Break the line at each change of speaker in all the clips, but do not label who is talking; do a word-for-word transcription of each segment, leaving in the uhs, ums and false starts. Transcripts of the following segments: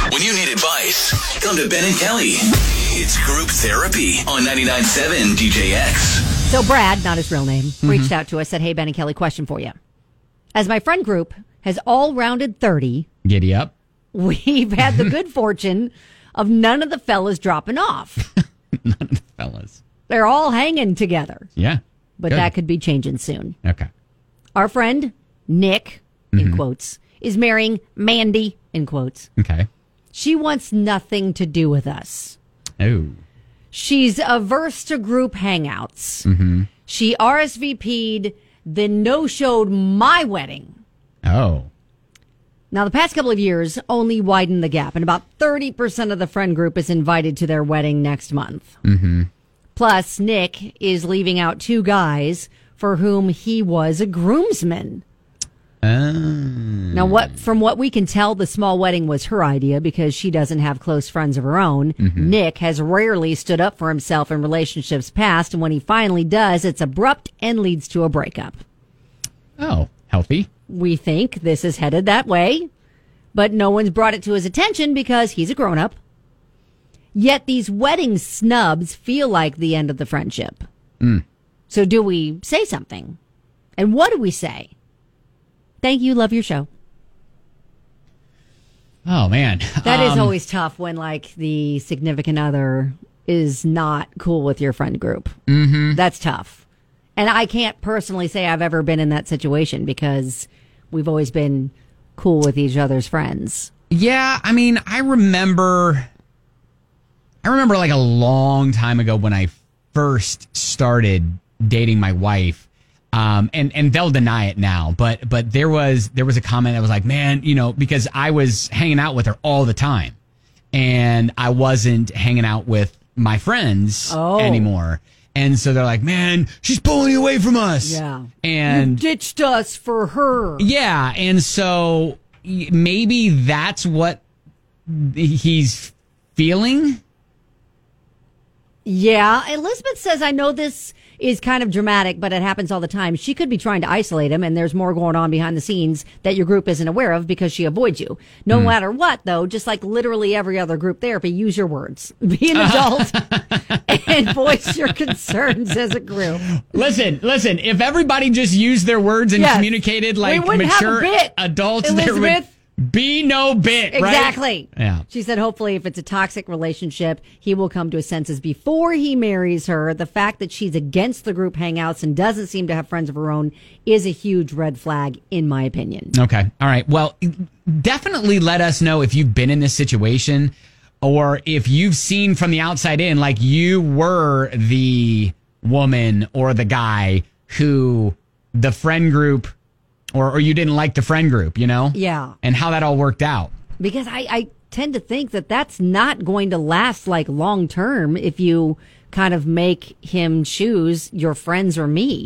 When you need advice, come to Ben and Kelly. It's Group Therapy on ninety-nine point seven D J X.
So Brad, not his real name,
Mm-hmm.
reached out to us, said, hey, Ben and Kelly, question for you. As my friend group has all rounded thirty,
Giddy up.
we've had the good fortune of none of the fellas dropping off.
None of the fellas.
They're all hanging together.
Yeah.
But
Good.
that could be changing soon.
Okay.
Our friend, Nick, in
Mm-hmm.
quotes, is marrying Mandy, in quotes.
Okay.
She wants nothing to do with us.
Oh.
She's averse to group hangouts.
Mm-hmm.
She R S V P'd, then no-showed my wedding.
Oh.
Now, the past couple of years only widened the gap, and about thirty percent of the friend group is invited to their wedding next month.
Mm-hmm.
Plus, Nick is leaving out two guys for whom he was a groomsman.
Uh,
Now, what from what we can tell, the small wedding was her idea because she doesn't have close friends of her own.
Mm-hmm.
Nick has rarely stood up for himself in relationships past, and when he finally does, it's abrupt and leads to a breakup.
oh, healthy.
We think this is headed that way, but no one's brought it to his attention because he's a grown-up. Yet these wedding snubs feel like the end of the friendship.
Mm.
So do we say something? And what do we say? Thank you. Love your show.
Oh, man.
That is
Um,
always tough when, like, the significant other is not cool with your friend group. Mm-hmm. That's tough. And I can't personally say I've ever been in that situation because we've always been cool with each other's friends.
Yeah, I mean, I remember, I remember like a long time ago when I first started dating my wife, um, and and they'll deny it now, but but there was there was a comment that was like, man, you know, because I was hanging out with her all the time, and I wasn't hanging out with my friends
Oh.
anymore. And so they're like, man, she's pulling you away from us.
Yeah.
And
You ditched us for her.
yeah, and so y- maybe that's what he's feeling.
Yeah. Elizabeth says, I know this is kind of dramatic, but it happens all the time. She could be trying to isolate him, and there's more going on behind the scenes that your group isn't aware of because she avoids you. No matter what, though, just like literally every other group therapy, use your words. Be an adult and voice your concerns as a group.
Listen, listen, if everybody just used their words and
Yes.
communicated
We
like
wouldn't have a
mature
bit,
adults, there
Elizabeth.
would be no bit, right?
Exactly.
Yeah.
She said, hopefully, if it's a toxic relationship, he will come to his senses before he marries her. The fact that she's against the group hangouts and doesn't seem to have friends of her own is a huge red flag, in my opinion.
Okay. All right. Well, definitely let us know if you've been in this situation or if you've seen from the outside in, like you were the woman or the guy who the friend group or, or you didn't like the friend group, you know?
Yeah.
And how that all worked out.
Because I, I tend to think that that's not going to last like long term if you kind of make him choose your friends or me.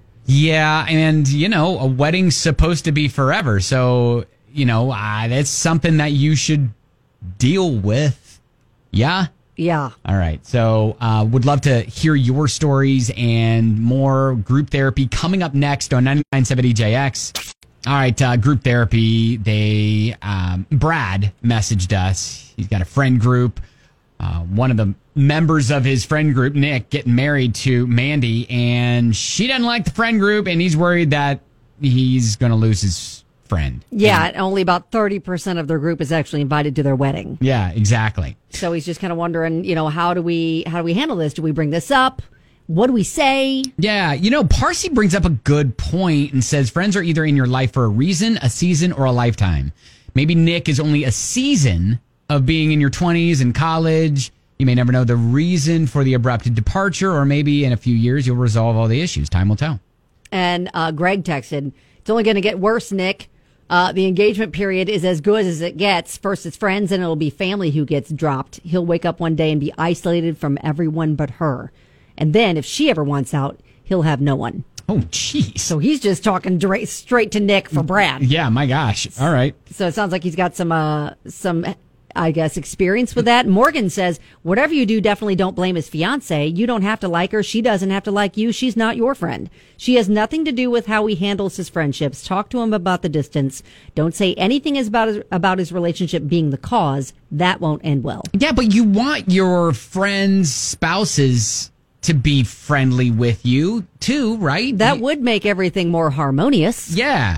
Yeah, and you know, a wedding's supposed to be forever, so you know, uh, that's something that you should deal with. Yeah.
Yeah.
All right. So, uh, would love to hear your stories and more group therapy coming up next on ninety-nine point seven D J X. All right, uh, group therapy. They um, Brad messaged us. He's got a friend group. Uh, one of the members of his friend group, Nick, getting married to Mandy, and she doesn't like the friend group, and he's worried that he's going to lose his friend.
Yeah. And only about thirty percent of their group is actually invited to their wedding.
Yeah, exactly.
So he's just kind of wondering, you know, how do we how do we handle this? Do we bring this up? What do we say?
Yeah, you know, Parsi brings up a good point and says friends are either in your life for a reason, a season, or a lifetime. Maybe Nick is only a season of being in your twenties and college. You may never know the reason for the abrupt departure, or maybe in a few years you'll resolve all the issues. Time will tell.
And uh, Greg texted, it's only going to get worse, Nick. Uh, the engagement period is as good as it gets. First it's friends, and it'll be family who gets dropped. He'll wake up one day and be isolated from everyone but her. And then if she ever wants out, he'll have no one.
Oh, jeez.
So he's just talking direct, straight to Nick for Brad.
Yeah, my gosh. All right.
So it sounds like he's got some uh, some I guess, experience with that. Morgan says, whatever you do, definitely don't blame his fiance. You don't have to like her. She doesn't have to like you. She's not your friend. She has nothing to do with how he handles his friendships. Talk to him about the distance. Don't say anything is about his, about his relationship being the cause. That won't end well.
Yeah, but you want your friends' spouses to be friendly with you too, right?
That would make everything more harmonious.
Yeah.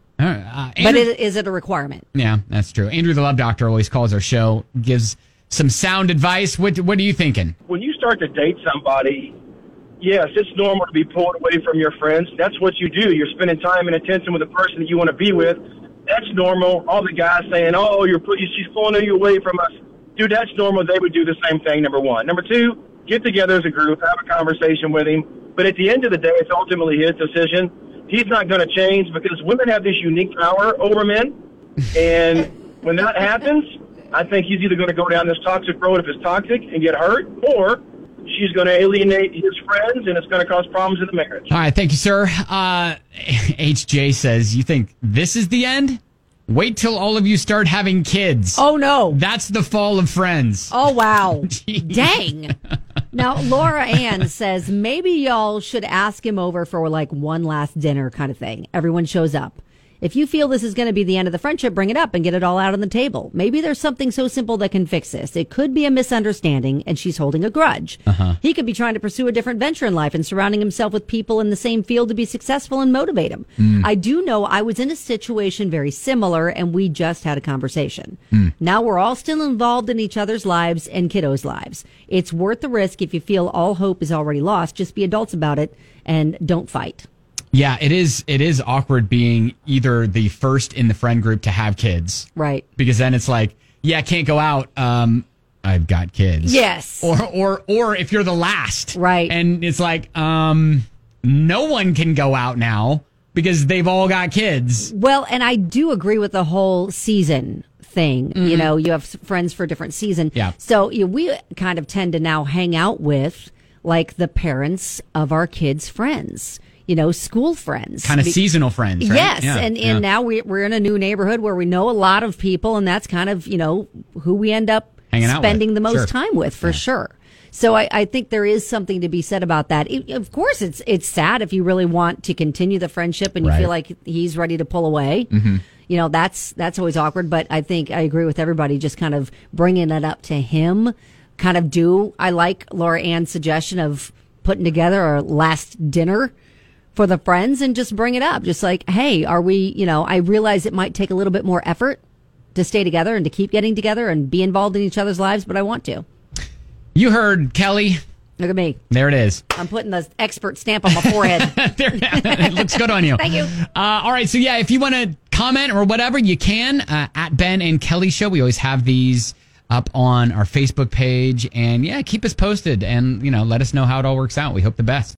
Uh, Andrew,
but is, is it a requirement?
Yeah, that's true. Andrew, the Love Doctor, always calls our show, gives some sound advice. What What are you thinking?
When you start to date somebody, yes, it's normal to be pulled away from your friends. That's what you do. You're spending time and attention with the person that you want to be with. That's normal. All the guys saying, "Oh, you're she's pulling you away from us," dude. That's normal. They would do the same thing. Number one. Number two, get together as a group, have a conversation with him. But at the end of the day, it's ultimately his decision. He's not going to change because women have this unique power over men. And when that happens, I think he's either going to go down this toxic road if it's toxic and get hurt, or she's going to alienate his friends and it's going to cause problems in the marriage.
All right. Thank you, sir. Uh, H J says, you think this is the end? Wait till all of you start having kids.
Oh, no.
That's the fall of Friends.
Oh, wow. Dang. Now, Laura Ann says, maybe y'all should ask him over for like one last dinner kind of thing. Everyone shows up. If you feel this is going to be the end of the friendship, bring it up and get it all out on the table. Maybe there's something so simple that can fix this. It could be a misunderstanding and she's holding a grudge. Uh-huh. He could be trying to pursue a different venture in life and surrounding himself with people in the same field to be successful and motivate him. Mm. I do know I was in a situation very similar and we just had a conversation. Mm. Now we're all still involved in each other's lives and kiddos' lives. It's worth the risk if you feel all hope is already lost. Just be adults about it and don't fight.
Yeah, it is. It is awkward being either the first in the friend group to have kids,
right?
Because then it's like, yeah, I can't go out. Um, I've got kids.
Yes.
Or or or if you're the last,
right?
And it's like, um, no one can go out now because they've all got kids.
Well, and I do agree with the whole season thing. Mm-hmm. You know, you have friends for a different season.
Yeah.
So you know, we kind of tend to now hang out with like the parents of our kids' friends. You know, school friends.
Kind of Be- seasonal friends, right?
Yes.
Yeah,
and, and
yeah.
now we, we're in a new neighborhood where we know a lot of people, and that's kind of, you know, who we end up
Hanging out
spending
with.
the most
Sure.
time with, for yeah. sure. So I, I think there is something to be said about that. It, of course, it's it's sad if you really want to continue the friendship and you
right.
feel like he's ready to pull away. Mm-hmm. You know, that's that's always awkward. But I think I agree with everybody, just kind of bringing it up to him, kind of do. I like Laura Ann's suggestion of putting together a last dinner for the friends and just bring it up. Just like, hey, are we, you know, I realize it might take a little bit more effort to stay together and to keep getting together and be involved in each other's lives, but I want to.
You heard, Kelly.
Look at me.
There it is.
I'm putting the expert stamp on my forehead.
there, it looks good on you.
Thank you.
Uh, all right. So, yeah, if you want to comment or whatever, you can. Uh, at Ben and Kelly Show. We always have these up on our Facebook page. And, yeah, keep us posted and, you know, let us know how it all works out. We hope the best.